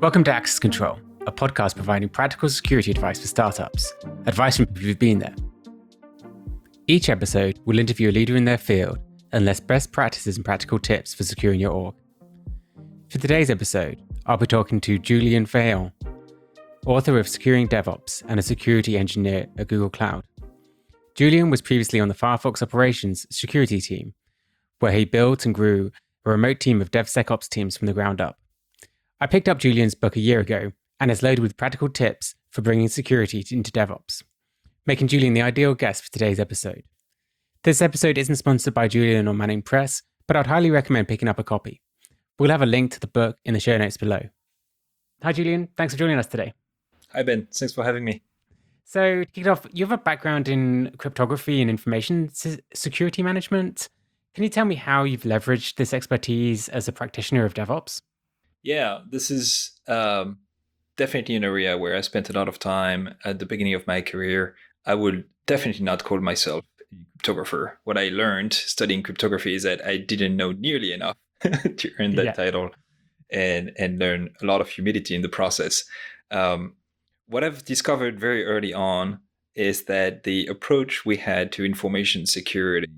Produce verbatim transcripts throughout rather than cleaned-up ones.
Welcome to Access Control, a podcast providing practical security advice for startups, advice from people who've been there. Each episode will interview a leader in their field and list best practices and practical tips for securing your org. For today's episode, I'll be talking to Julien Fayon, author of Securing DevOps and a security engineer at Google Cloud. Julien was previously on the Firefox operations security team, where he built and grew a remote team of DevSecOps teams from the ground up. I picked up Julien's book a year ago and it's loaded with practical tips for bringing security into DevOps, making Julien the ideal guest for today's episode. This episode isn't sponsored by Julien or Manning Press, but I'd highly recommend picking up a copy. We'll have a link to the book in the show notes below. Hi Julien, thanks for joining us today. Hi Ben, thanks for having me. So to kick it off, you have a background in cryptography and information security management. Can you tell me how you've leveraged this expertise as a practitioner of DevOps? Yeah, this is um, definitely an area where I spent a lot of time at the beginning of my career. I would definitely not call myself a cryptographer. What I learned studying cryptography is that I didn't know nearly enough to earn that yeah. title and, and learn a lot of humility in the process. Um, what I've discovered very early on is that the approach we had to information security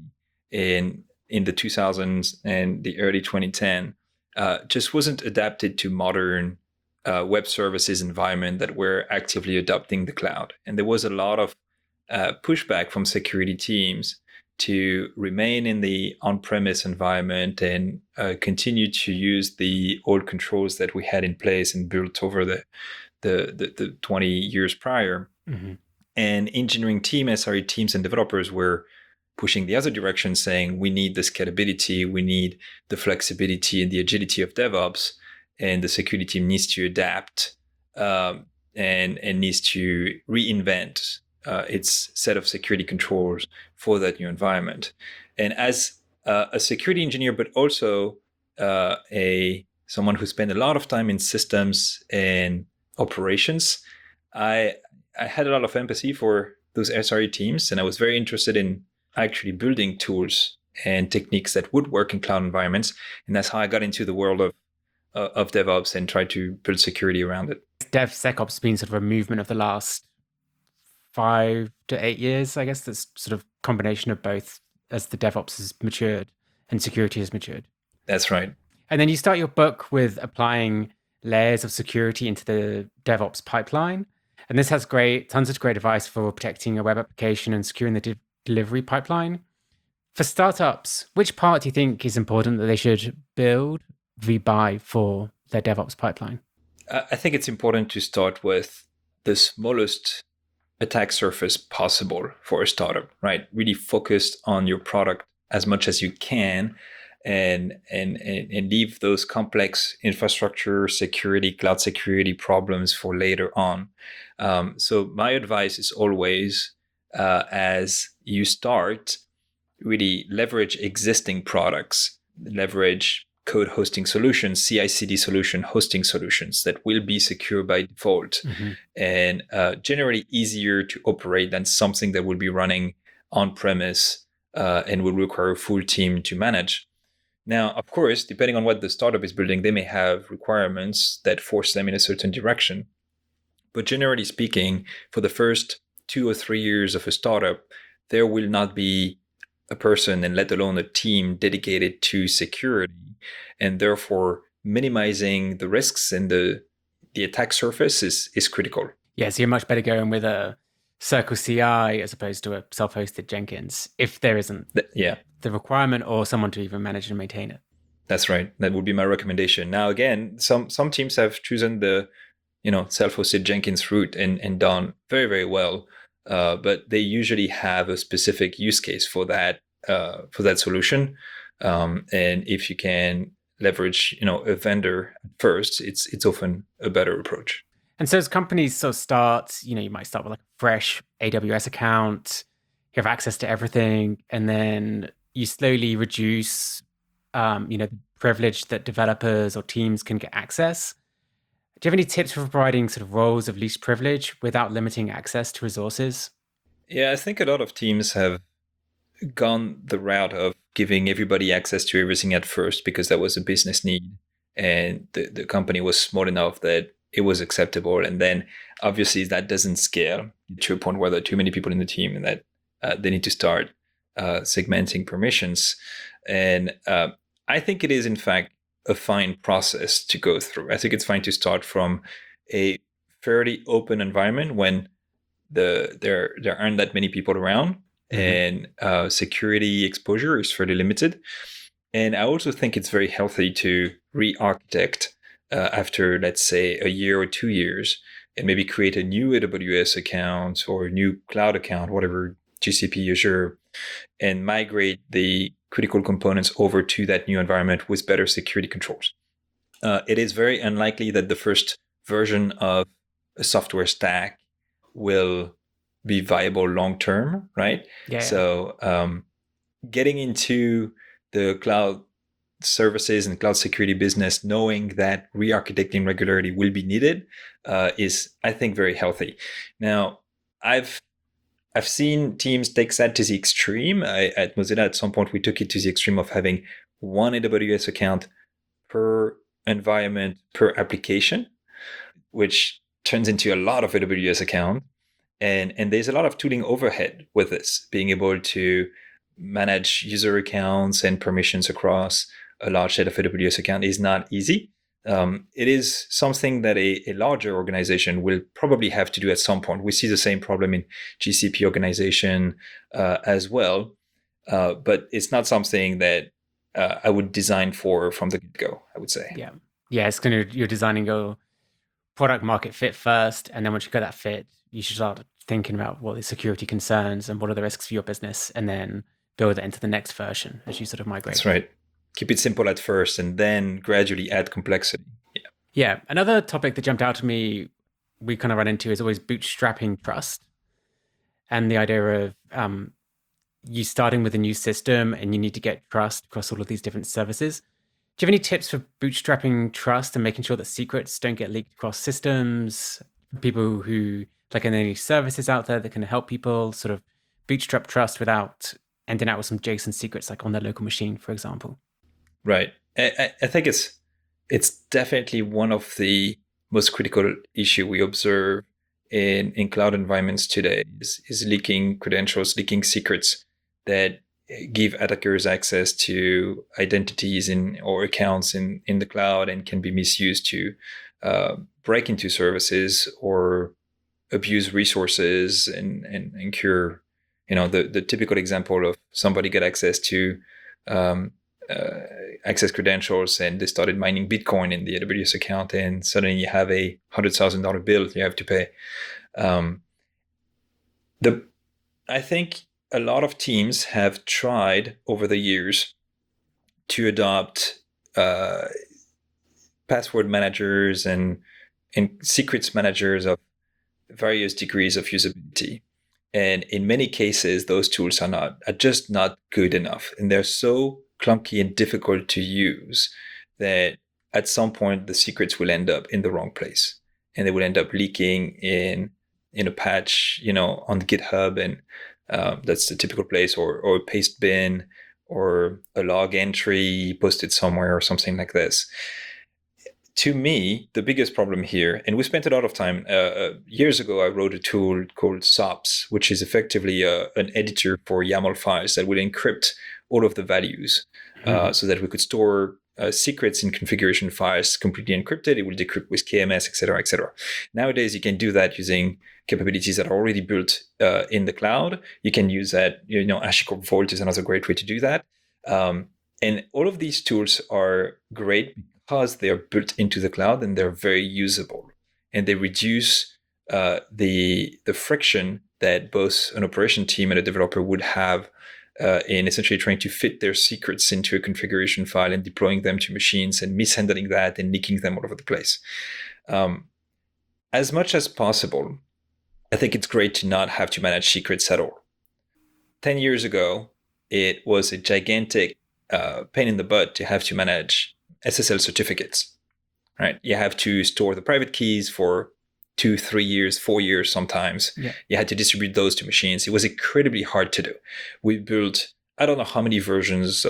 in, in the two thousands and the early twenty ten Uh, just wasn't adapted to modern uh, web services environment that were actively adopting the cloud. And there was a lot of uh, pushback from security teams to remain in the on-premise environment and uh, continue to use the old controls that we had in place and built over the the, the, the twenty years prior. Mm-hmm. And engineering team, S R E teams and developers were pushing the other direction, saying we need the scalability, we need the flexibility and the agility of DevOps, and the security team needs to adapt um, and, and needs to reinvent uh, its set of security controls for that new environment. And as uh, a security engineer, but also uh, a someone who spent a lot of time in systems and operations, I I had a lot of empathy for those S R E teams, and I was very interested in actually building tools and techniques that would work in cloud environments. And that's how I got into the world of uh, of DevOps and tried to build security around it. DevSecOps has been sort of a movement of the last five to eight years, I guess. That's sort of combination of both as the DevOps has matured and security has matured. That's right. And then you start your book with applying layers of security into the DevOps pipeline. And this has great, tons of great advice for protecting a web application and securing the de- delivery pipeline. For startups, which part do you think is important that they should build, rebuy for their DevOps pipeline? I think it's important to start with the smallest attack surface possible for a startup, right? Really focused on your product as much as you can and, and, and, and leave those complex infrastructure, security, cloud security problems for later on. Um, so my advice is always, Uh, as you start, really leverage existing products, leverage code hosting solutions, C I C D solution hosting solutions that will be secure by default mm-hmm. and uh, generally easier to operate than something that will be running on-premise uh, and will require a full team to manage. Now, of course, depending on what the startup is building, they may have requirements that force them in a certain direction. But generally speaking, for the first two or three years of a startup, there will not be a person, and let alone a team, dedicated to security, and therefore minimizing the risks and the the attack surface is is critical. Yeah, so you're much better going with a Circle C I as opposed to a self-hosted Jenkins, if there isn't the, yeah. the requirement or someone to even manage and maintain it. That's right. That would be my recommendation. Now, again, some some teams have chosen the you know, self-hosted Jenkins route and, and done very, very well. Uh, but they usually have a specific use case for that, uh, for that solution. Um, and if you can leverage, you know, a vendor first, it's, it's often a better approach. And so as companies sort of start, you know, you might start with like a fresh A W S account, you have access to everything, and then you slowly reduce, um, you know, the privilege that developers or teams can get access. Do you have any tips for providing sort of roles of least privilege without limiting access to resources? Yeah, I think a lot of teams have gone the route of giving everybody access to everything at first because that was a business need. and the, the company was small enough that it was acceptable. And then obviously that doesn't scale to a point where there are too many people in the team and that uh, they need to start uh, segmenting permissions. And uh, I think it is, in fact, a fine process to go through. I think it's fine to start from a fairly open environment when the there there aren't that many people around, mm-hmm. and uh, security exposure is fairly limited. And I also think it's very healthy to re-architect uh, after, let's say, a year or two years, and maybe create a new A W S account or a new cloud account, whatever, G C P, Azure, and migrate the critical components over to that new environment with better security controls. Uh, it is very unlikely that the first version of a software stack will be viable long term, right? Yeah. So um, getting into the cloud services and cloud security business, knowing that re-architecting regularly will be needed, uh, is, I think, very healthy. Now, I've I've seen teams take that to the extreme. I, at Mozilla, at some point, we took it to the extreme of having one A W S account per environment, per application, which turns into a lot of A W S accounts. And, and there's a lot of tooling overhead with this, being able to manage user accounts and permissions across a large set of A W S accounts is not easy. Um, it is something that a, a larger organization will probably have to do at some point. We see the same problem in G C P organization uh, as well, uh, but it's not something that uh, I would design for from the get-go, I would say. Yeah, yeah, it's kind of, you're designing your product market fit first, and then once you got that fit, you should start thinking about what the security concerns and what are the risks for your business, and then build it into the next version as you sort of migrate. That's right. Keep it simple at first and then gradually add complexity. Yeah. Yeah. Another topic that jumped out to me, we kind of run into, is always bootstrapping trust. And the idea of um, you starting with a new system and you need to get trust across all of these different services. Do you have any tips for bootstrapping trust and making sure that secrets don't get leaked across systems? People who, like, are there any services out there that can help people sort of bootstrap trust without ending out with some JSON secrets, like on their local machine, for example? Right. I, I think it's it's definitely one of the most critical issue we observe in, in cloud environments today is, is leaking credentials, leaking secrets that give attackers access to identities in or accounts in, in the cloud and can be misused to uh, break into services or abuse resources and, and incur, you know, the, the typical example of somebody get access to um, uh, access credentials and they started mining Bitcoin in the A W S account, and suddenly you have a one hundred thousand dollars bill you have to pay. Um, the I think a lot of teams have tried over the years to adopt uh, password managers and, and secrets managers of various degrees of usability. And in many cases, those tools are not are just not good enough. And they're so clunky and difficult to use that at some point the secrets will end up in the wrong place. And they will end up leaking in in a patch, you know, on GitHub, and uh, that's the typical place, or or a paste bin, or a log entry posted somewhere, or something like this. To me, the biggest problem here, and we spent a lot of time, uh, years ago, I wrote a tool called SOPS, which is effectively a, an editor for YAML files that will encrypt all of the values, mm-hmm. uh, so that we could store uh, secrets in configuration files completely encrypted. It will decrypt with K M S, et cetera, et cetera. Nowadays, you can do that using capabilities that are already built uh, in the cloud. You can use that, you know, HashiCorp Vault is another great way to do that. Um, and all of these tools are great because they are built into the cloud and they're very usable, and they reduce uh, the the friction that both an operation team and a developer would have uh, in essentially trying to fit their secrets into a configuration file and deploying them to machines and mishandling that and leaking them all over the place. Um, as much as possible, I think it's great to not have to manage secrets at all. Ten years ago, it was a gigantic uh, pain in the butt to have to manage S S L certificates, right? You have to store the private keys for two, three years, four years sometimes. Yeah. You had to distribute those to machines. It was incredibly hard to do. We built, I don't know how many versions of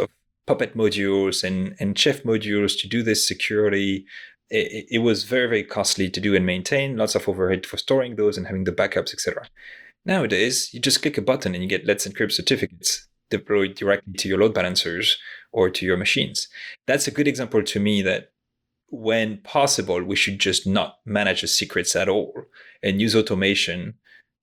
Puppet modules and, and Chef modules to do this securely. It, it was very, very costly to do and maintain, lots of overhead for storing those and having the backups, et cetera. Nowadays, you just click a button and you get Let's Encrypt certificates deployed directly to your load balancers or to your machines. That's a good example to me that when possible, we should just not manage the secrets at all and use automation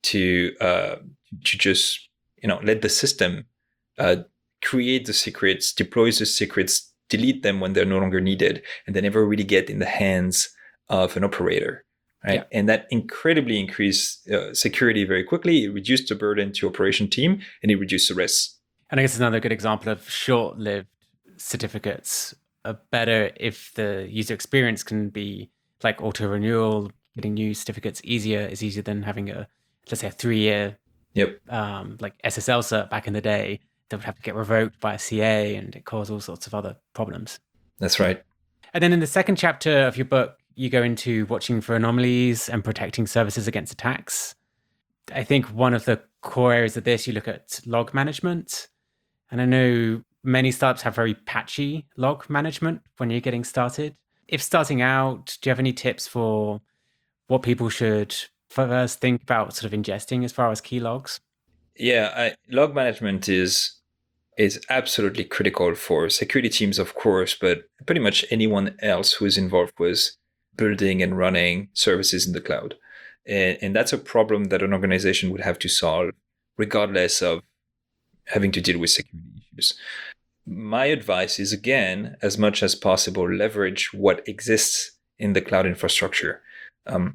to uh, to just you know let the system uh, create the secrets, deploys the secrets, delete them when they're no longer needed, and they never really get in the hands of an operator. Right. Yeah. And that incredibly increased uh, security very quickly. It reduced the burden to operation team and it reduced the risks. And I guess another good example of short-lived certificates are better if the user experience can be like auto-renewal, getting new certificates easier is easier than having a, let's say, a three-year yep. um, like S S L cert back in the day that would have to get revoked by a C A and it caused all sorts of other problems. That's right. And then in the second chapter of your book, you go into watching for anomalies and protecting services against attacks. I think one of the core areas of this, you look at log management. And I know many startups have very patchy log management when you're getting started. If starting out, do you have any tips for what people should first think about sort of ingesting as far as key logs? Yeah, I, log management is is absolutely critical for security teams, of course, but pretty much anyone else who is involved with building and running services in the cloud. And, and that's a problem that an organization would have to solve regardless of having to deal with security issues. My advice is, again, as much as possible, leverage what exists in the cloud infrastructure. Um,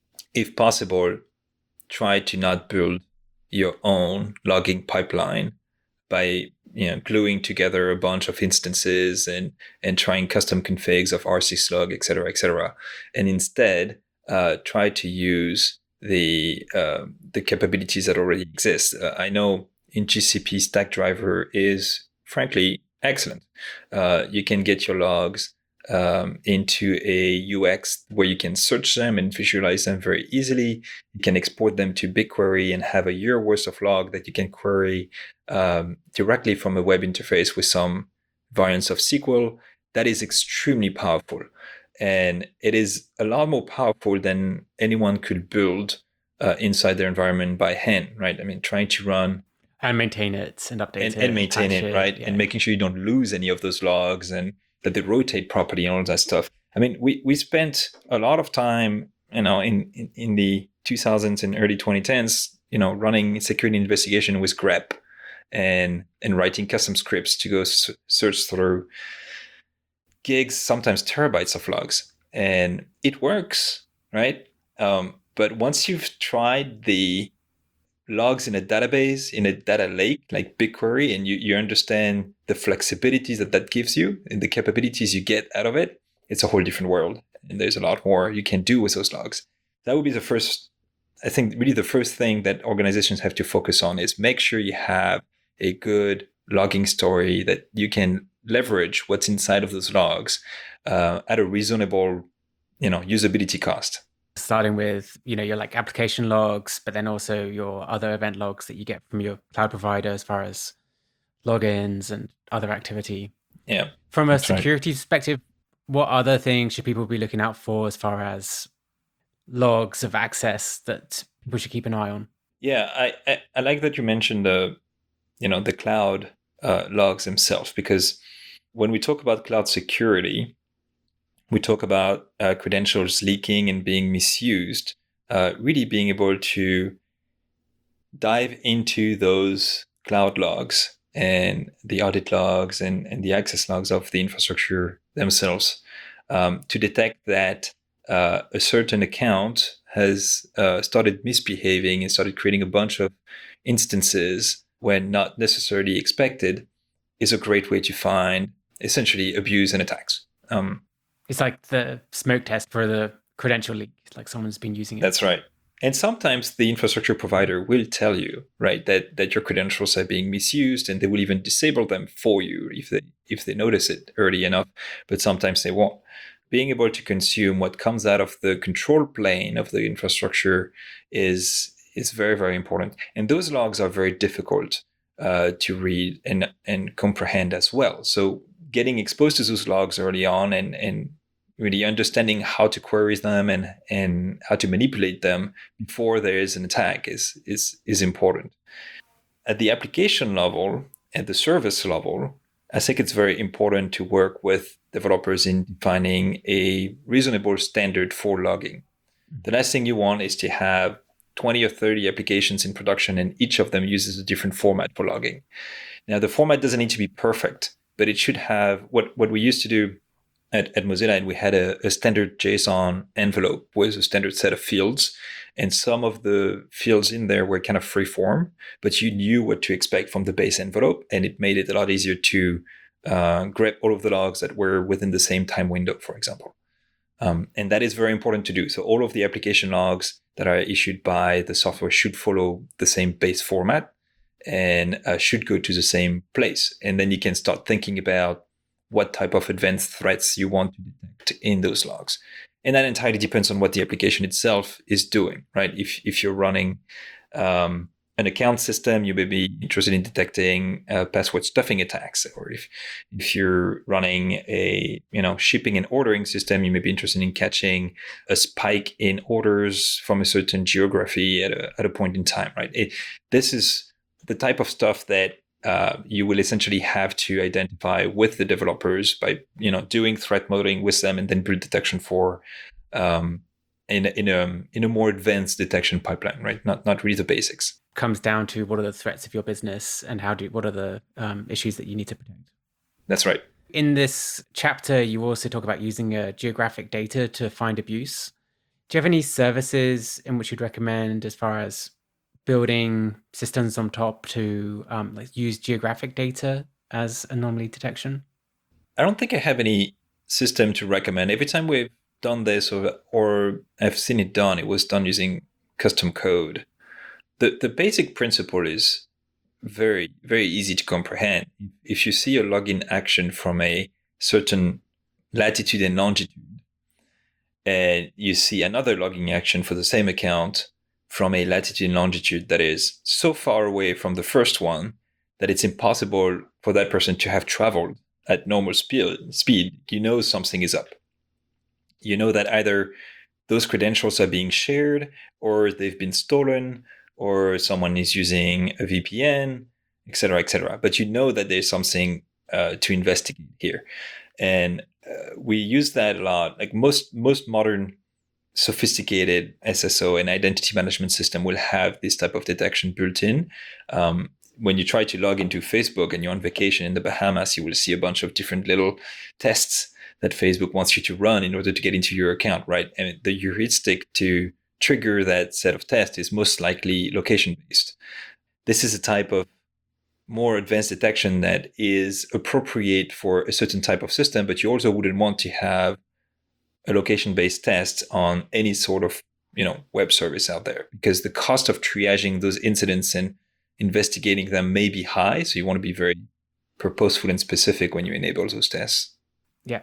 if possible, try to not build your own logging pipeline by you know gluing together a bunch of instances and and trying custom configs of R syslog, et cetera, et cetera, and instead uh, try to use the uh, the capabilities that already exist. Uh, I know in G C P, Stackdriver is frankly excellent. Uh, you can get your logs um, into a U X where you can search them and visualize them very easily. You can export them to BigQuery and have a year worth of log that you can query um, directly from a web interface with some variants of S Q L. That is extremely powerful. And it is a lot more powerful than anyone could build uh, inside their environment by hand, right? I mean, trying to run and maintain it and update and, it and maintain it, it, right? Yeah. And making sure you don't lose any of those logs and that they rotate properly and all that stuff. I mean, we we spent a lot of time, you know, in in, in the two thousands and early twenty tens, you know, running security investigation with grep and and writing custom scripts to go s- search through gigs, sometimes terabytes of logs, and it works, right? Um, but once you've tried the logs in a database, in a data lake like BigQuery, and you, you understand the flexibilities that that gives you and the capabilities you get out of it, it's a whole different world. And there's a lot more you can do with those logs. That would be the first, I think, really the first thing that organizations have to focus on is make sure you have a good logging story that you can leverage what's inside of those logs uh, at a reasonable, you know, usability cost. Starting with, you know, your like application logs, but then also your other event logs that you get from your cloud provider as far as logins and other activity. Yeah. From a security right. perspective, what other things should people be looking out for as far as logs of access that people should keep an eye on? Yeah, I, I, I like that you mentioned the, you know, the cloud uh, logs themselves, because when we talk about cloud security, we talk about uh, credentials leaking and being misused, uh, really being able to dive into those cloud logs and the audit logs and, and the access logs of the infrastructure themselves um, to detect that uh, a certain account has uh, started misbehaving and started creating a bunch of instances when not necessarily expected is a great way to find essentially abuse and attacks. Um, It's like the smoke test for the credential leak, like someone's been using it. That's right. And sometimes the infrastructure provider will tell you, right, that, that your credentials are being misused, and they will even disable them for you if they if they notice it early enough, but sometimes they won't. Being able to consume what comes out of the control plane of the infrastructure is is very, very important. And those logs are very difficult uh, to read and and comprehend as well. So getting exposed to those logs early on and and really understanding how to query them and and how to manipulate them before there is an attack is is is important. At the application level, at the service level, I think it's very important to work with developers in defining a reasonable standard for logging. The last thing you want is to have twenty or thirty applications in production, and each of them uses a different format for logging. Now, the format doesn't need to be perfect, but it should have what, what we used to do at, at Mozilla, and we had a, a standard JSON envelope with a standard set of fields. And some of the fields in there were kind of free form, but you knew what to expect from the base envelope, and it made it a lot easier to uh, grab all of the logs that were within the same time window, for example. Um, and that is very important to do. So all of the application logs that are issued by the software should follow the same base format and uh, should go to the same place. And then you can start thinking about what type of advanced threats you want to detect in those logs. And that entirely depends on what the application itself is doing, right? If if you're running um, an account system, you may be interested in detecting uh, password stuffing attacks. Or if if you're running a you know shipping and ordering system, you may be interested in catching a spike in orders from a certain geography at a at a point in time, right? It, this is the type of stuff that uh, you will essentially have to identify with the developers by you know doing threat modeling with them, and then build detection for um, in a, in a in a more advanced detection pipeline, right? Not not really the basics. Comes down to what are the threats of your business and how do what are the um, issues that you need to protect. That's right. In this chapter, you also talk about using uh, geographic data to find abuse. Do you have any services in which you'd recommend as far as building systems on top to um, like use geographic data as anomaly detection? I don't think I have any system to recommend. Every time we've done this or, or I've seen it done, it was done using custom code. The the basic principle is very, very easy to comprehend. If you see a login action from a certain latitude and longitude, and you see another logging action for the same account from a latitude and longitude that is so far away from the first one that it's impossible for that person to have traveled at normal speed, speed, you know something is up. You know that either those credentials are being shared, or they've been stolen, or someone is using a V P N, et cetera, et cetera. But you know that there's something uh, to investigate here. And uh, we use that a lot. Like most most modern sophisticated S S O and identity management system will have this type of detection built in. Um, when you try to log into Facebook and you're on vacation in the Bahamas, you will see a bunch of different little tests that Facebook wants you to run in order to get into your account, right? And the heuristic to trigger that set of tests is most likely location-based. This is a type of more advanced detection that is appropriate for a certain type of system, but you also wouldn't want to have a location-based test on any sort of you know web service out there, because the cost of triaging those incidents and investigating them may be high. So you want to be very purposeful and specific when you enable those tests. Yeah.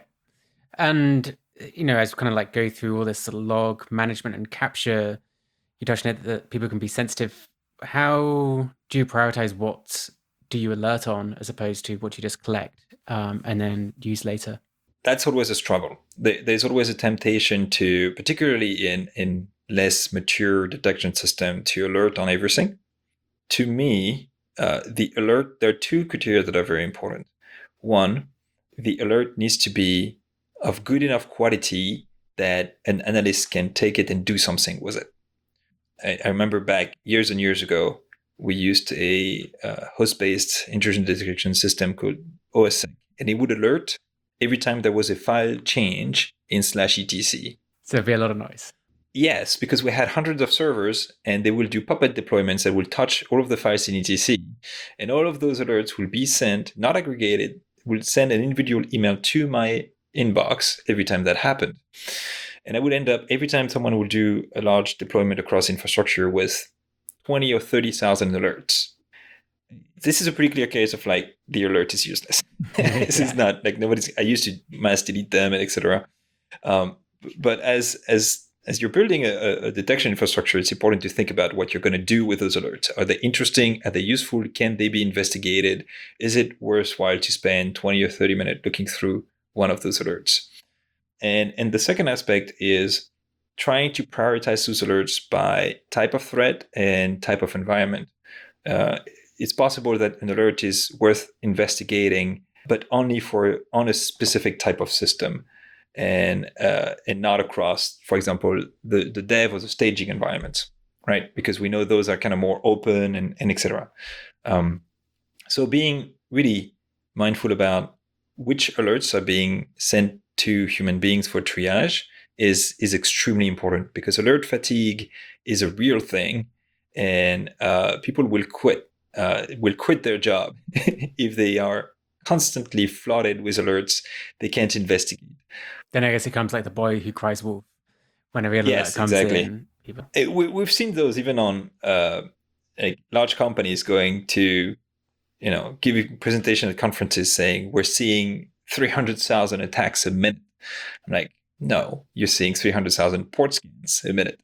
And, you know, as we kind of like go through all this sort of log management and capture, you touched on it that people can be sensitive. How do you prioritize what do you alert on as opposed to what you just collect um, and then use later? That's always a struggle. There's always a temptation to, particularly in, in less mature detection system, to alert on everything. To me, uh, the alert, there are two criteria that are very important. One, the alert needs to be of good enough quality that an analyst can take it and do something with it. I, I remember back years and years ago, we used a uh, host-based intrusion detection system called O S S E C, and it would alert every time there was a file change in slash etc. So there'd be a lot of noise. Yes, because we had hundreds of servers, and they will do Puppet deployments that will touch all of the files in etc. And all of those alerts will be sent, not aggregated, will send an individual email to my inbox every time that happened. And I would end up, every time someone would do a large deployment across infrastructure, with twenty or thirty thousand alerts. This is a pretty clear case of like, the alert is useless. This is not like nobody's, I used to mass delete them and et cetera. Um, but as, as, as you're building a, a detection infrastructure, it's important to think about what you're going to do with those alerts. Are they interesting? Are they useful? Can they be investigated? Is it worthwhile to spend twenty or thirty minutes looking through one of those alerts? And, and the second aspect is trying to prioritize those alerts by type of threat and type of environment. Uh, it's possible that an alert is worth investigating, but only for on a specific type of system, and uh, and not across, for example, the, the dev or the staging environments, right? Because we know those are kind of more open and, and et cetera. Um, so being really mindful about which alerts are being sent to human beings for triage is is extremely important, because alert fatigue is a real thing, and uh, people will quit uh, will quit their job if they are constantly flooded with alerts they can't investigate. Then I guess it comes like the boy who cries wolf. Whenever alert yes, comes exactly. in, people... it, we, we've seen those even on uh, like large companies going to, you know, giving presentation at conferences saying we're seeing three hundred thousand attacks a minute. I'm like, no, you're seeing three hundred thousand port scans a minute.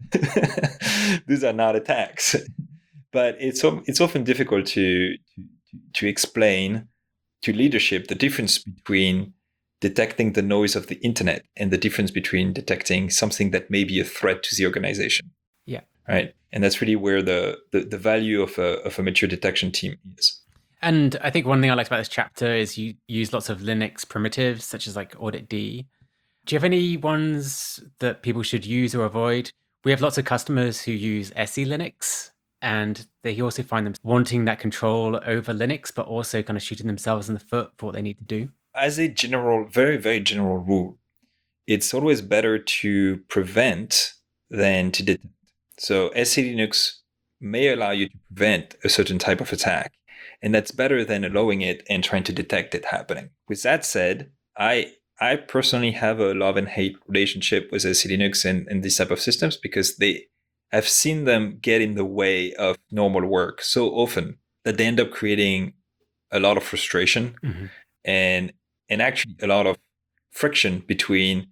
These are not attacks. But it's it's often difficult to, to to explain to leadership the difference between detecting the noise of the internet and the difference between detecting something that may be a threat to the organization. Yeah. Right. And that's really where the the, the value of a of a mature detection team is. And I think one thing I liked about this chapter is you use lots of Linux primitives, such as like audit D. Do you have any ones that people should use or avoid? We have lots of customers who use S E Linux, and they also find them wanting that control over Linux, but also kind of shooting themselves in the foot for what they need to do. As a general, very, very general rule, it's always better to prevent than to detect. So S E Linux may allow you to prevent a certain type of attack, and that's better than allowing it and trying to detect it happening. With that said, I I personally have a love and hate relationship with S E Linux and, and these type of systems, because they I've seen them get in the way of normal work so often that they end up creating a lot of frustration mm-hmm. and and actually a lot of friction between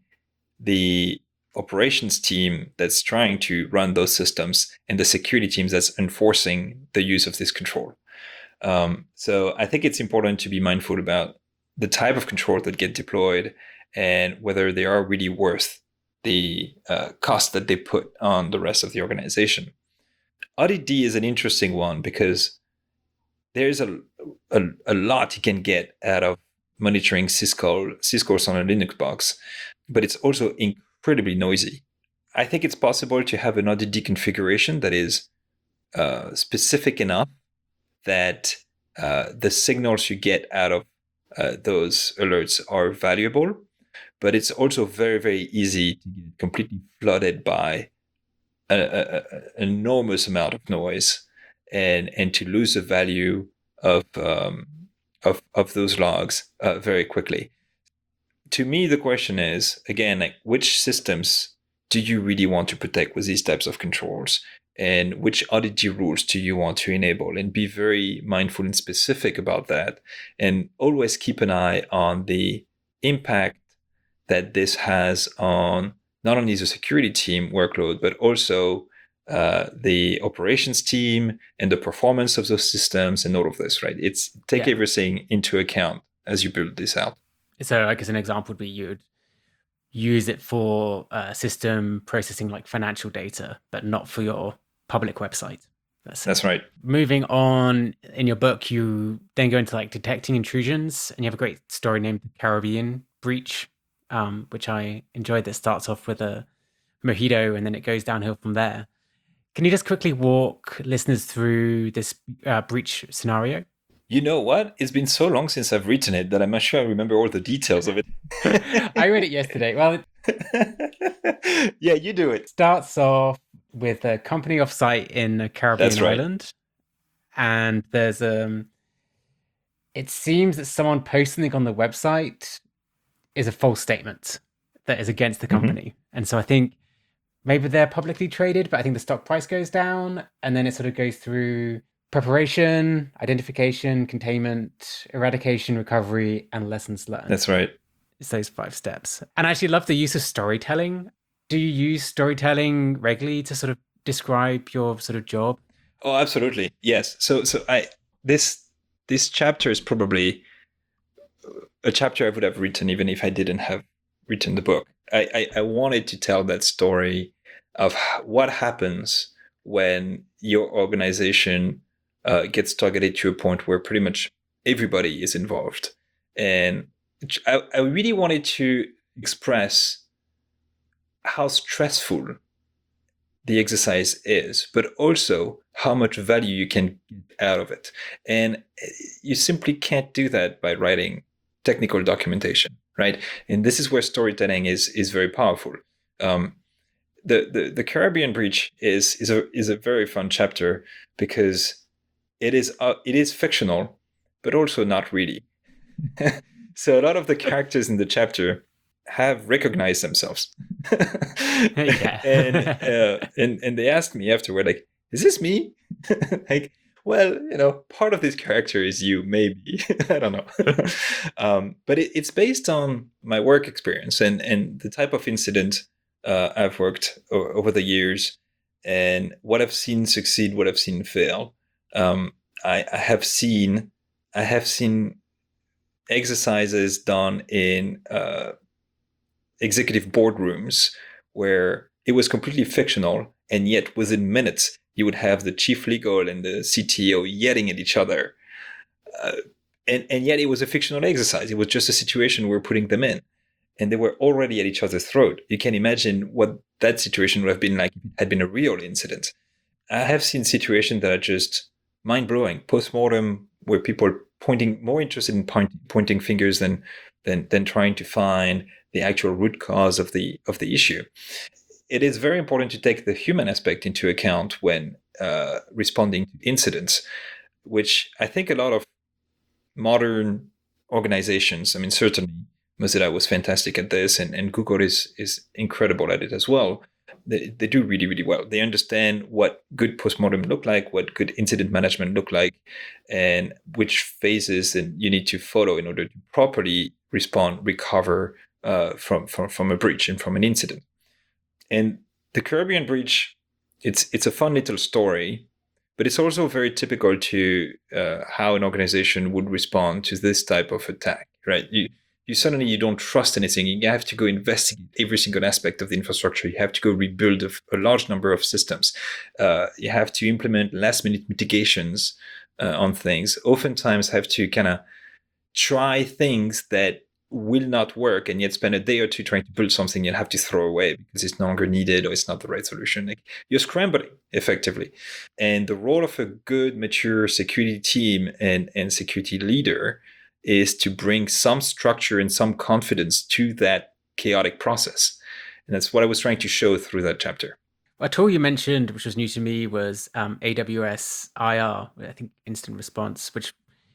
the operations team that's trying to run those systems and the security teams that's enforcing the use of this control. Um, so I think it's important to be mindful about the type of control that get deployed and whether they are really worth the uh, cost that they put on the rest of the organization. Audit D is an interesting one because there's a, a, a lot you can get out of monitoring syscall, syscalls on a Linux box, but it's also incredibly noisy. I think it's possible to have an Audit D configuration that is uh, specific enough that uh, the signals you get out of uh, those alerts are valuable, but it's also very, very easy to get completely flooded by an enormous amount of noise and, and to lose the value of um, of, of those logs uh, very quickly. To me, the question is, again, like, which systems do you really want to protect with these types of controls? And which Audit D rules do you want to enable? And be very mindful and specific about that. And always keep an eye on the impact that this has on not only the security team workload, but also uh, the operations team and the performance of those systems and all of this, right? It's take yeah. everything into account as you build this out. So I guess an example would be you would use it for uh, system processing like financial data, but not for your public website. That's, That's right. Moving on, in your book, you then go into like detecting intrusions, and you have a great story named The Caribbean Breach, um, which I enjoyed, that starts off with a mojito and then it goes downhill from there. Can you just quickly walk listeners through this uh, breach scenario? You know what? It's been so long since I've written it that I'm not sure I remember all the details of it. I read it yesterday. Well, it... yeah, you do it. Starts off with a company offsite in a Caribbean That's right. island. And there's um it seems that someone posting it on the website is a false statement that is against the company. Mm-hmm. And so I think maybe they're publicly traded, but I think the stock price goes down, and then it sort of goes through preparation, identification, containment, eradication, recovery, and lessons learned. That's right. It's those five steps. And I actually love the use of storytelling. Do you use storytelling regularly to sort of describe your sort of job? Oh, absolutely. Yes. So, so I this this chapter is probably a chapter I would have written even if I didn't have written the book. I, I, I wanted to tell that story of what happens when your organization uh, gets targeted to a point where pretty much everybody is involved. And I, I really wanted to express how stressful the exercise is, but also how much value you can get out of it. And you simply can't do that by writing technical documentation, right? And this is where storytelling is is very powerful. Um, the, the the Caribbean breach is is a is a very fun chapter because it is uh, it is fictional, but also not really. So a lot of the characters in the chapter have recognized themselves. Yeah. and, uh, and and they asked me afterward, like, is this me? Like, well, you know, part of this character is you, maybe. I don't know. um, but it, it's based on my work experience and, and the type of incident uh, I've worked o- over the years and what I've seen succeed, what I've seen fail. Um, I, I have seen I have seen exercises done in uh, executive boardrooms where it was completely fictional, and yet within minutes you would have the chief legal and the C T O yelling at each other, uh, and and yet it was a fictional exercise. It was just a situation we we're putting them in, and they were already at each other's throat. You can imagine what that situation would have been like if it had been a real incident. I have seen situations that are just mind blowing, post-mortem, where people are pointing more interested in point, pointing fingers than than than trying to find the actual root cause of the of the issue. It is very important to take the human aspect into account when uh, responding to incidents, which I think a lot of modern organizations, I mean, certainly Mozilla was fantastic at this, and, and Google is is incredible at it as well. They, they do really, really well. They understand what good postmortem look like, what good incident management look like, and which phases and you need to follow in order to properly respond, recover uh, from, from from a breach and from an incident. And the Caribbean breach, it's it's a fun little story, but it's also very typical to uh, how an organization would respond to this type of attack, right? You you suddenly you don't trust anything. You have to go investigate every single aspect of the infrastructure. You have to go rebuild a, a large number of systems. Uh, you have to implement last minute mitigations uh, on things. Oftentimes have to kind of try things that will not work and yet spend a day or two trying to build something you'll have to throw away because it's no longer needed or it's not the right solution. Like, you're scrambling effectively. And the role of a good, mature security team and, and security leader is to bring some structure and some confidence to that chaotic process. And that's what I was trying to show through that chapter. A tool you mentioned, which was new to me, was um, A W S I R, I think instant response, which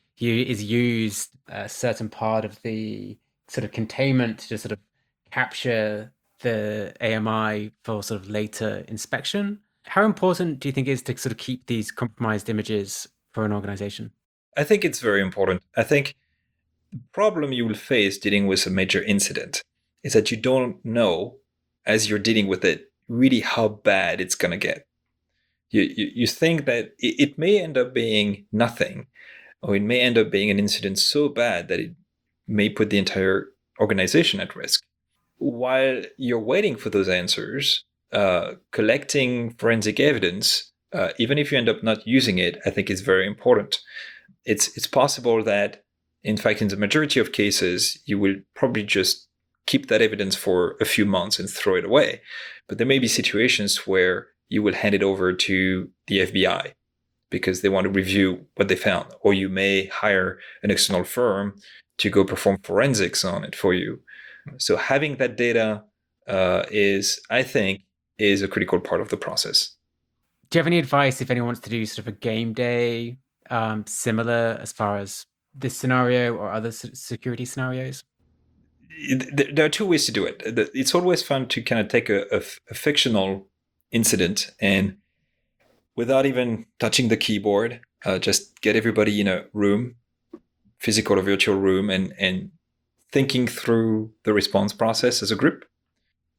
is used a certain part of the sort of containment to sort of capture the A M I for sort of later inspection. How important do you think it is to sort of keep these compromised images for an organization? I think it's very important. I think the problem you will face dealing with a major incident is that you don't know, as you're dealing with it, really how bad it's going to get. You, you you think that it, it may end up being nothing, or it may end up being an incident so bad that it may put the entire organization at risk. While you're waiting for those answers, uh, collecting forensic evidence, uh, even if you end up not using it, I think is very important. It's it's possible that, in fact, in the majority of cases, you will probably just keep that evidence for a few months and throw it away. But there may be situations where you will hand it over to the F B I because they want to review what they found, or you may hire an external firm to go perform forensics on it for you. So having that data uh, is, I think, is a critical part of the process. Do you have any advice if anyone wants to do sort of a game day um, similar as far as this scenario or other security scenarios? There are two ways to do it. It's always fun to kind of take a, a, a fictional incident and, without even touching the keyboard, uh, just get everybody in a room, physical or virtual room, and, and thinking through the response process as a group.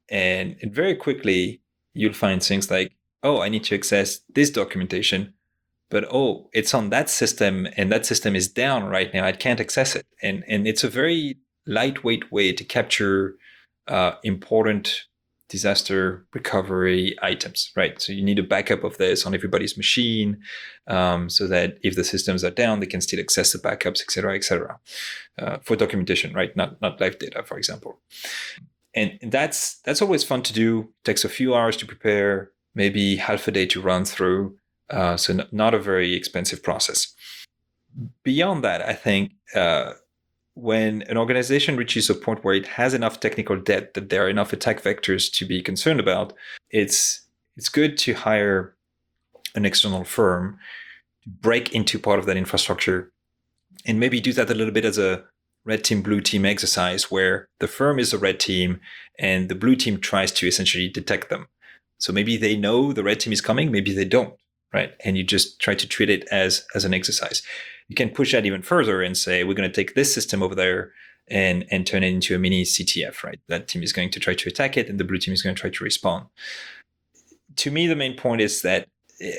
And, and very quickly, you'll find things like, oh, I need to access this documentation, but oh, it's on that system and that system is down right now. I can't access it. And, and it's a very lightweight way to capture uh, important disaster recovery items, right? So you need a backup of this on everybody's machine, um, so that if the systems are down, they can still access the backups, et cetera, et cetera, uh, for documentation, right? Not not live data, for example. And that's that's always fun to do. It takes a few hours to prepare, maybe half a day to run through. Uh, so n- not a very expensive process. Beyond that, I think uh, when an organization reaches a point where it has enough technical debt that there are enough attack vectors to be concerned about, it's it's good to hire an external firm to break into part of that infrastructure, and maybe do that a little bit as a red team, blue team exercise, where the firm is a red team and the blue team tries to essentially detect them. So maybe they know the red team is coming, maybe they don't, right? And you just try to treat it as, as an exercise. You can push that even further and say, we're going to take this system over there and, and turn it into a mini C T F, right? That team is going to try to attack it and the blue team is going to try to respond. To me, the main point is that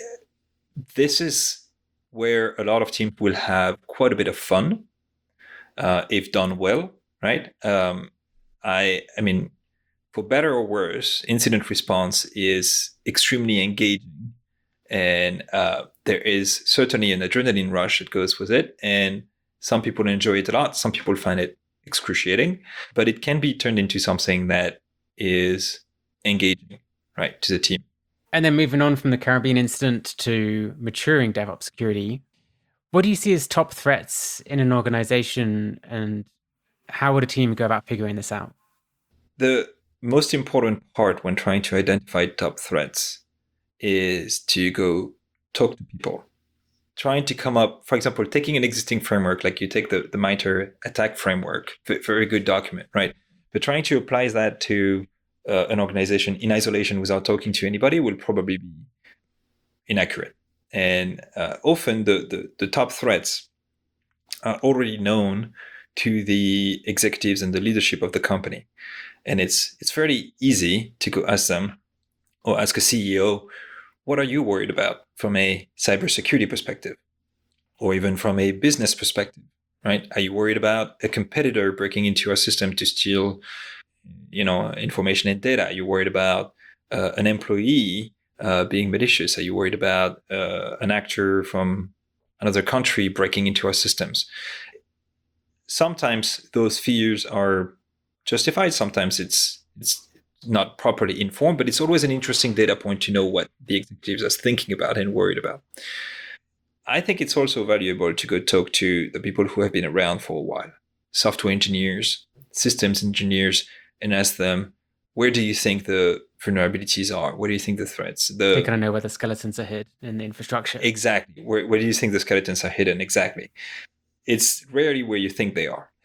this is where a lot of teams will have quite a bit of fun uh, if done well, right? Um, I, I mean, for better or worse, incident response is extremely engaging, and uh, there is certainly an adrenaline rush that goes with it. And some people enjoy it a lot. Some people find it excruciating, but it can be turned into something that is engaging, right, to the team. And then moving on from the Caribbean incident to maturing DevOps security, what do you see as top threats in an organization, and how would a team go about figuring this out? The most important part when trying to identify top threats is to go talk to people. Trying to come up, for example, taking an existing framework, like you take the, the MITRE ATT&CK framework, very good document, right? But trying to apply that to uh, an organization in isolation without talking to anybody will probably be inaccurate. And uh, often the, the, the top threats are already known to the executives and the leadership of the company. And it's it's fairly easy to go ask them, or ask a C E O, what are you worried about from a cybersecurity perspective? Or even from a business perspective, right? Are you worried about a competitor breaking into your system to steal, you know, information and data? Are you worried about uh, an employee uh, being malicious? Are you worried about uh, an actor from another country breaking into our systems? Sometimes those fears are justified. Sometimes it's it's not properly informed, but it's always an interesting data point to know what the executives are thinking about and worried about. I think it's also valuable to go talk to the people who have been around for a while, software engineers, systems engineers, and ask them, where do you think the vulnerabilities are? Where do you think the threats? The, they kind of know where the skeletons are hid in the infrastructure. Exactly. Where, where do you think the skeletons are hidden? Exactly. It's rarely where you think they are.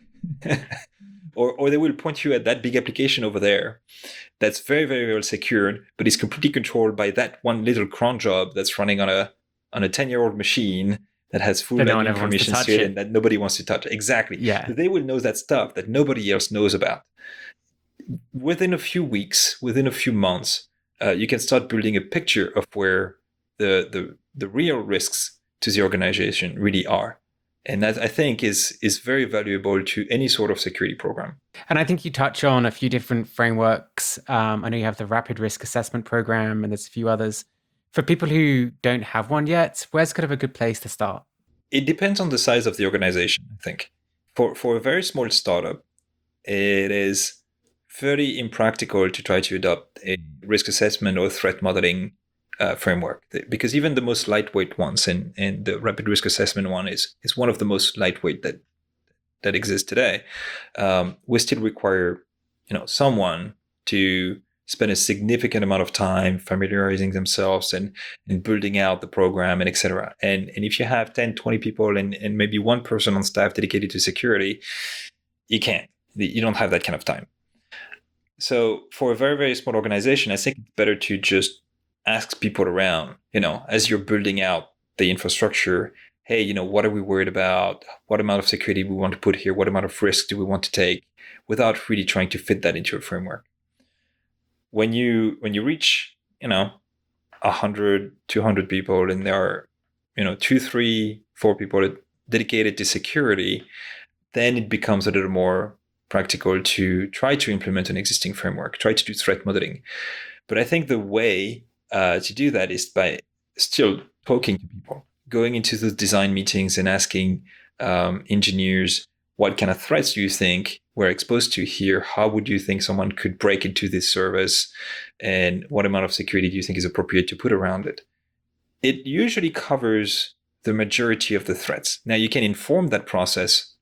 or, or they will point you at that big application over there that's very, very well secured, but is completely controlled by that one little cron job that's running on a on a ten-year-old machine that has full no admin permissions to it and that nobody wants to touch. Exactly. Yeah. They will know that stuff that nobody else knows about. Within a few weeks, within a few months, uh, you can start building a picture of where the, the the real risks to the organization really are. And that, I think, is is very valuable to any sort of security program. And I think you touch on a few different frameworks. Um, I know you have the Rapid Risk Assessment Program, and there's a few others. For people who don't have one yet, where's kind of a good place to start? It depends on the size of the organization, I think. For for a very small startup, it is very impractical to try to adopt a risk assessment or threat modeling uh, framework, because even the most lightweight ones, and, and the Rapid Risk Assessment one is is one of the most lightweight that that exists today, um, we still require, you know, someone to spend a significant amount of time familiarizing themselves and, and building out the program and et cetera. And, and if you have ten, twenty people and, and maybe one person on staff dedicated to security, you can't. You don't have that kind of time. So for a very, very small organization, I think it's better to just ask people around, you know, as you're building out the infrastructure, hey, you know, what are we worried about? What amount of security we want to put here? What amount of risk do we want to take? Without really trying to fit that into a framework. when you when you reach, you know, one hundred, two hundred people, and there are, you know, two, three, four people dedicated to security, then it becomes a little more practical to try to implement an existing framework, try to do threat modeling. But I think the way uh, to do that is by still talking to people, going into those design meetings and asking um, engineers, what kind of threats do you think we're exposed to here? How would you think someone could break into this service? And what amount of security do you think is appropriate to put around it? It usually covers the majority of the threats. Now, you can inform that process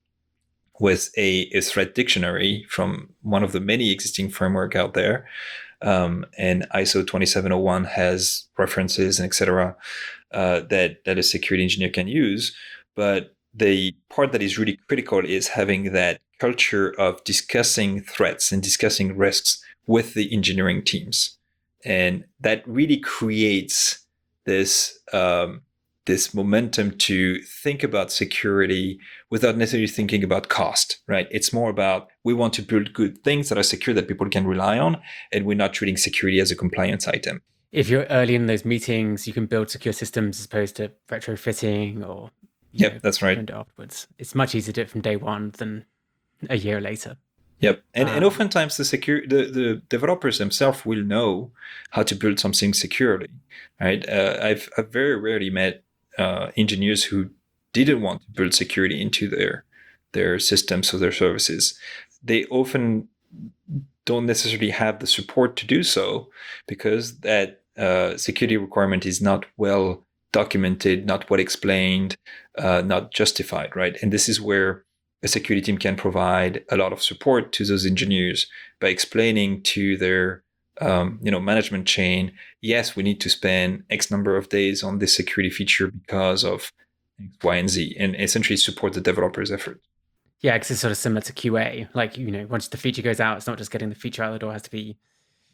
with a, a threat dictionary from one of the many existing framework out there. Um, and I S O twenty-seven oh one has references and et cetera uh, that, that a security engineer can use. But the part that is really critical is having that culture of discussing threats and discussing risks with the engineering teams. And that really creates this um, this momentum to think about security without necessarily thinking about cost, right? It's more about, we want to build good things that are secure, that people can rely on, and we're not treating security as a compliance item. If you're early in those meetings, you can build secure systems as opposed to retrofitting or Yep, know, that's right. afterwards. It's much easier to do it from day one than a year later. Yep, and um, and oftentimes the secure the, the developers themselves will know how to build something securely, right? Uh, I've I've very rarely met uh, engineers who didn't want to build security into their their systems or their services. They often don't necessarily have the support to do so because that uh, security requirement is not well documented, not well explained, uh, not justified, right? And this is where a security team can provide a lot of support to those engineers by explaining to their um, you know, management chain, yes, we need to spend X number of days on this security feature because of X, Y, and Z, and essentially support the developer's effort. Yeah, because it's sort of similar to Q A. Like, you know, once the feature goes out, it's not just getting the feature out the door, it has to be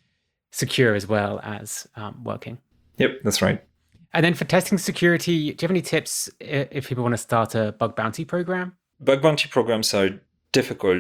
secure as well as um, working. Yep, that's right. And then for testing security, do you have any tips if people want to start a bug bounty program? Bug bounty programs are difficult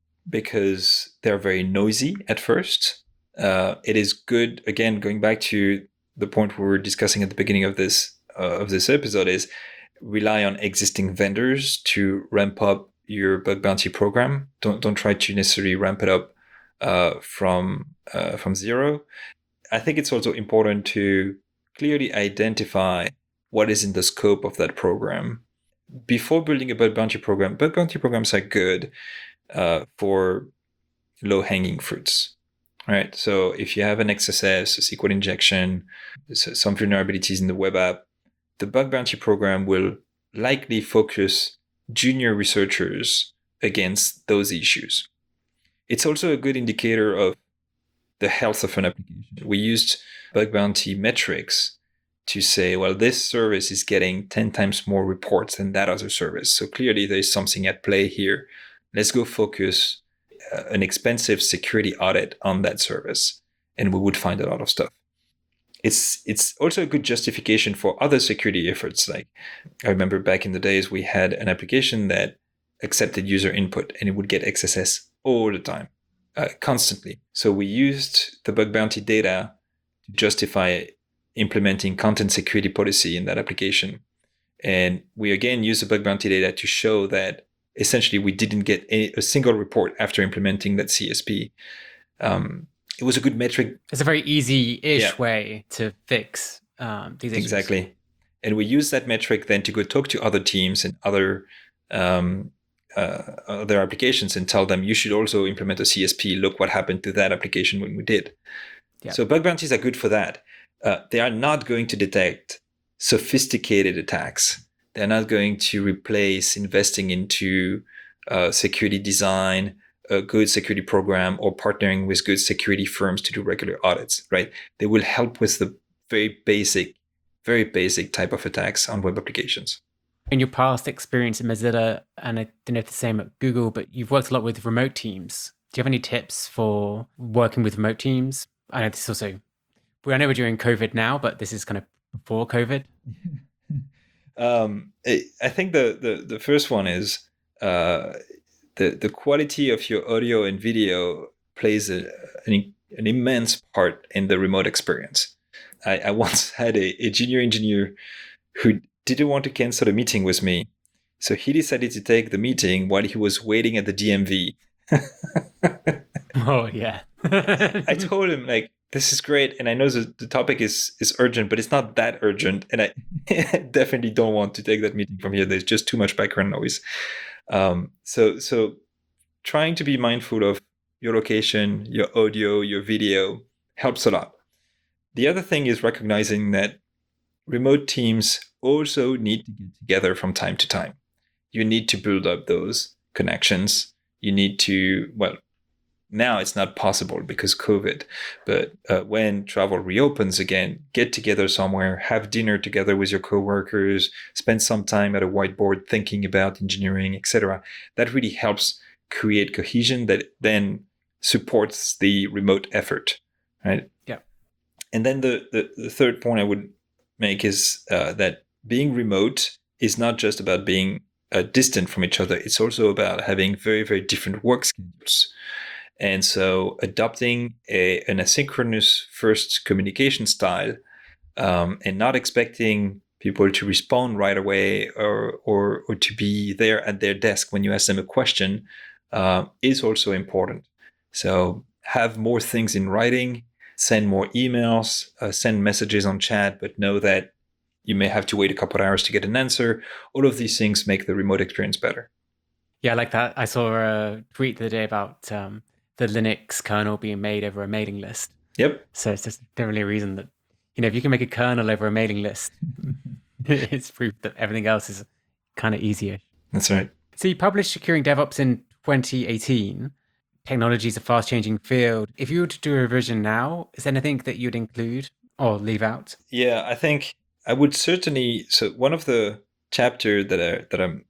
because they're very noisy at first. Uh, it is good, again, going back to the point we were discussing at the beginning of this uh, of this episode, is rely on existing vendors to ramp up your bug bounty program. Don't don't try to necessarily ramp it up uh, from uh, from zero. I think it's also important to clearly identify what is in the scope of that program. Before building a bug bounty program, bug bounty programs are good uh, for low-hanging fruits, right? So if you have an X S S, a S Q L injection, some vulnerabilities in the web app, the bug bounty program will likely focus junior researchers against those issues. It's also a good indicator of the health of an application. We used bug bounty metrics to say, well, this service is getting ten times more reports than that other service. So clearly there's something at play here. Let's go focus uh, an expensive security audit on that service. And we would find a lot of stuff. It's it's also a good justification for other security efforts. Like, I remember back in the days, we had an application that accepted user input and it would get X S S all the time, uh, constantly. So we used the bug bounty data to justify implementing content security policy in that application. And we again used the bug bounty data to show that essentially we didn't get a, a single report after implementing that C S P. Um, it was a good metric. It's a very easy-ish yeah. way to fix um, these issues. Exactly. And we use that metric then to go talk to other teams and other um, uh, other applications and tell them, you should also implement a C S P. Look what happened to that application when we did. Yeah. So bug bounties are good for that. Uh, they are not going to detect sophisticated attacks. They're not going to replace investing into uh, security design, a good security program, or partnering with good security firms to do regular audits, right? They will help with the very basic, very basic type of attacks on web applications. In your past experience at Mozilla, and I don't know if it's the same at Google, but you've worked a lot with remote teams. Do you have any tips for working with remote teams? I know this is also, I know we're during COVID now, but this is kind of before COVID. um, I think the, the, the first one is uh, the, the quality of your audio and video plays a, an an immense part in the remote experience. I, I once had a, a junior engineer who didn't want to cancel a meeting with me. So he decided to take the meeting while he was waiting at the D M V. Oh, yeah. I told him, like, this is great. And I know the, the topic is, is urgent, but it's not that urgent. And I, I definitely don't want to take that meeting from here. There's just too much background noise. Um, so, so trying to be mindful of your location, your audio, your video helps a lot. The other thing is recognizing that remote teams also need to get together from time to time. You need to build up those connections. You need to, well, now it's not possible because COVID, but uh, when travel reopens again, get together somewhere, have dinner together with your coworkers, spend some time at a whiteboard thinking about engineering, et cetera. That really helps create cohesion that then supports the remote effort, right? Yeah. And then the, the, the third point I would make is uh, that being remote is not just about being uh, distant from each other. It's also about having very, very different work schedules. And so adopting a, an asynchronous first communication style um, and not expecting people to respond right away or, or, or to be there at their desk when you ask them a question uh, is also important. So have more things in writing, send more emails, uh, send messages on chat, but know that you may have to wait a couple of hours to get an answer. All of these things make the remote experience better. Yeah, I like that. I saw a tweet the other day about um, the Linux kernel being made over a mailing list. Yep. So it's just definitely a reason that, you know, if you can make a kernel over a mailing list, it's proof that everything else is kind of easier. That's right. So you published Securing DevOps in twenty eighteen. Technology is a fast-changing field. If you were to do a revision now, is there anything that you'd include or leave out? Yeah, I think I would certainly. So one of the chapter that I that I'm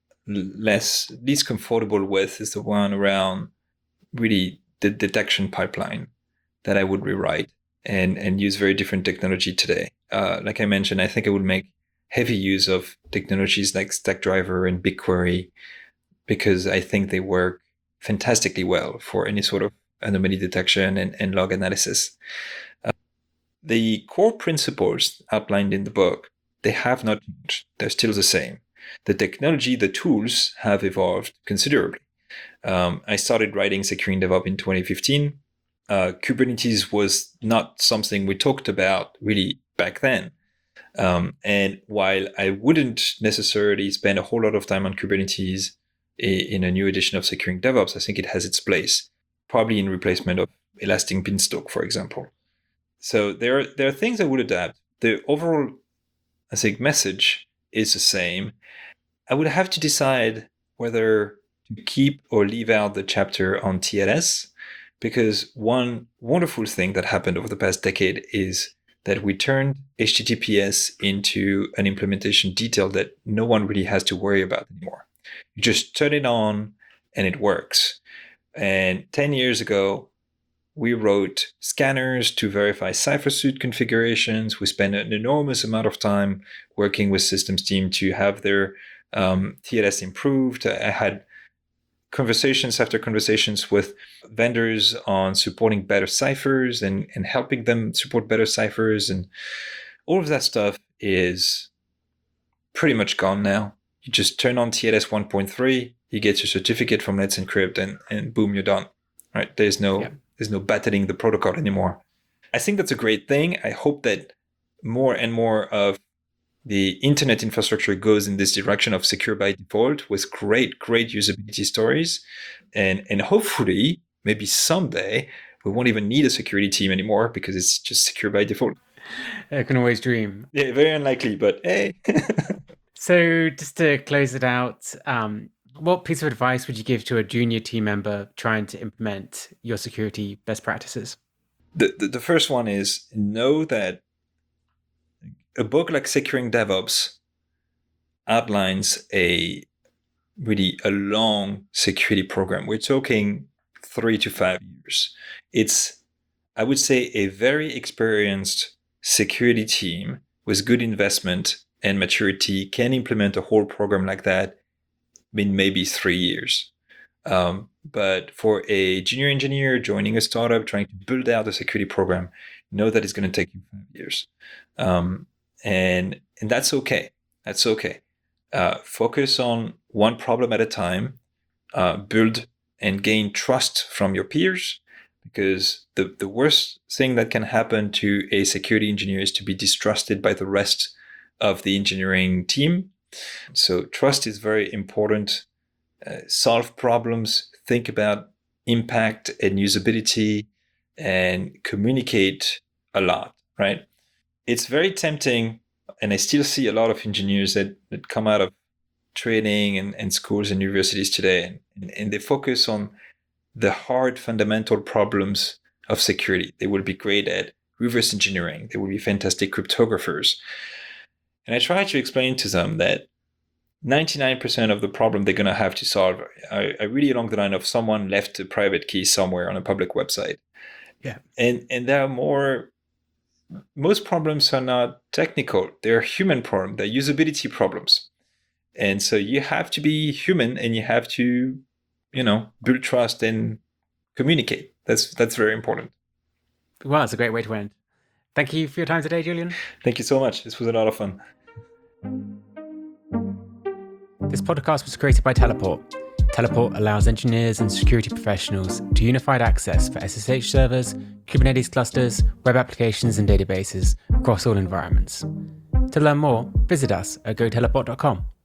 less least comfortable with is the one around really the detection pipeline that I would rewrite and and use very different technology today. Uh, like I mentioned, I think I would make heavy use of technologies like Stackdriver and BigQuery because I think they work fantastically well for any sort of anomaly detection and, and log analysis. Uh, the core principles outlined in the book, they have not changed. They're still the same. The technology, the tools have evolved considerably. Um, I started writing Securing DevOps in twenty fifteen. Uh, Kubernetes was not something we talked about really back then. Um, and while I wouldn't necessarily spend a whole lot of time on Kubernetes in a new edition of Securing DevOps, I think it has its place, probably in replacement of Elastic Beanstalk, for example. So there are, there are things I would adapt. The overall, I think, message is the same. I would have to decide whether to keep or leave out the chapter on T L S, because one wonderful thing that happened over the past decade is that we turned H T T P S into an implementation detail that no one really has to worry about anymore. You just turn it on and it works. And ten years ago, we wrote scanners to verify CipherSuite configurations. We spent an enormous amount of time working with systems team to have their um, T L S improved. I had conversations after conversations with vendors on supporting better ciphers and, and helping them support better ciphers. And all of that stuff is pretty much gone now. You just turn on T L S one point three, you get your certificate from Let's Encrypt, and, and boom, you're done. Right? There's no yeah. there's no battling the protocol anymore. I think that's a great thing. I hope that more and more of the internet infrastructure goes in this direction of secure by default with great, great usability stories. And, and hopefully, maybe someday, we won't even need a security team anymore because it's just secure by default. I can always dream. Yeah, very unlikely, but hey. So just to close it out, um, what piece of advice would you give to a junior team member trying to implement your security best practices? The, the, the first one is know that a book like Securing DevOps outlines a really a long security program. We're talking three to five years. It's, I would say, a very experienced security team with good investment and maturity can implement a whole program like that in maybe three years. Um, but for a junior engineer joining a startup, trying to build out a security program, know that it's going to take you five years. Um, and, and that's okay. That's okay. Uh, focus on one problem at a time, uh, build and gain trust from your peers, because the, the worst thing that can happen to a security engineer is to be distrusted by the rest of the engineering team. So trust is very important. Uh, solve problems, think about impact and usability, and communicate a lot, right? It's very tempting, and I still see a lot of engineers that, that come out of training and, and schools and universities today, and, and they focus on the hard fundamental problems of security. They will be great at reverse engineering. They will be fantastic cryptographers. And I try to explain to them that ninety-nine percent of the problem they're going to have to solve are, are really along the line of someone left a private key somewhere on a public website. Yeah. And and there are more, most problems are not technical. They're human problems. They're usability problems. And so you have to be human, and you have to, you know, build trust and communicate. That's that's very important. Well, it's a great way to end. Thank you for your time today, Julian. Thank you so much. This was a lot of fun. This podcast was created by Teleport. Teleport allows engineers and security professionals to unified access for S S H servers, Kubernetes clusters, web applications, and databases across all environments. To learn more, visit us at go teleport dot com.